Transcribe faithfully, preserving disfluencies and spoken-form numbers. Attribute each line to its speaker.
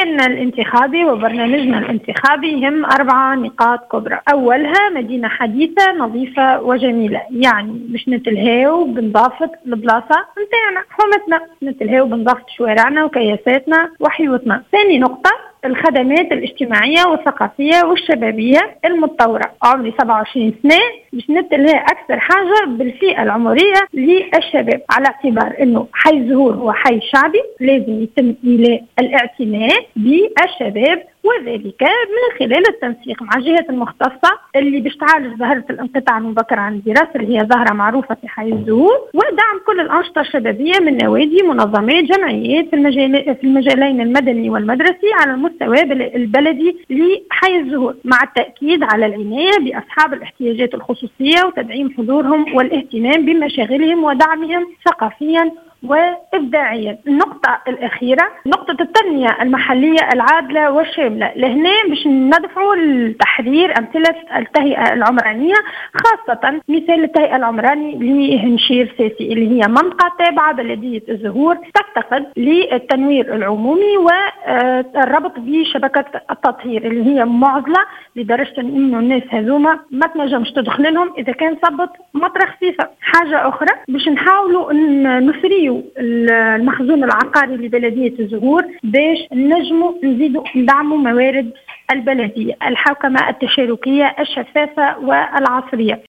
Speaker 1: برنامجنا الانتخابي وبرنامجنا الانتخابي يهم أربعة نقاط كبرى. أولها مدينة حديثة نظيفة وجميلة، يعني مش نتلهاو بنظافة البلاصة نتاعنا حومتنا، نتلهاو بنظافة شوارعنا وكياساتنا وحيوتنا. ثاني نقطة الخدمات الاجتماعية والثقافية والشبابية المتطورة. عمري سبعة وعشرين سنة، مش نتلهى أكثر حاجة بالفئة العمرية للشباب، على اعتبار أنه حي الزهور هو حي شعبي لازم يتم إيلاء الاعتناء بالشباب، وذلك من خلال التنسيق مع الجهات المختصة اللي باش تعالج ظاهرة الانقطاع المبكر عن الدراسة اللي هي ظاهرة معروفة في حي الزهور، ودعم كل الأنشطة الشبابية من نوادي، منظمات، جمعيات في المجال في المجالين المدني والمدرسي على المستوى البلدي لحي الزهور، مع التأكيد على العناية بأصحاب الاحتياجات الخصوصية وتدعيم حضورهم والاهتمام بمشاغلهم ودعمهم ثقافيا وإبداعيا. النقطة الأخيرة نقطة التنمية المحلية العادلة والشاملة، لهنا باش ندفعوا لتحرير أمثلة التهيئة العمرانية، خاصة مثال التهيئة العمراني لهنشير ساسي اللي هي منطقة تابعة بلدية الزهور تفتقد للتنوير العمومي والربط بشبكة التطهير اللي هي معزلة لدرجة إنه الناس هذوما ما تنجمش تدخل لهم إذا كان صبت مطر خفيفة. حاجة أخرى باش نحاولوا أن نثريوا المخزون العقاري لبلدية الزهور باش نجموا نزيدوا ندعموا موارد البلدية، الحوكمة التشاركية الشفافة والعصرية.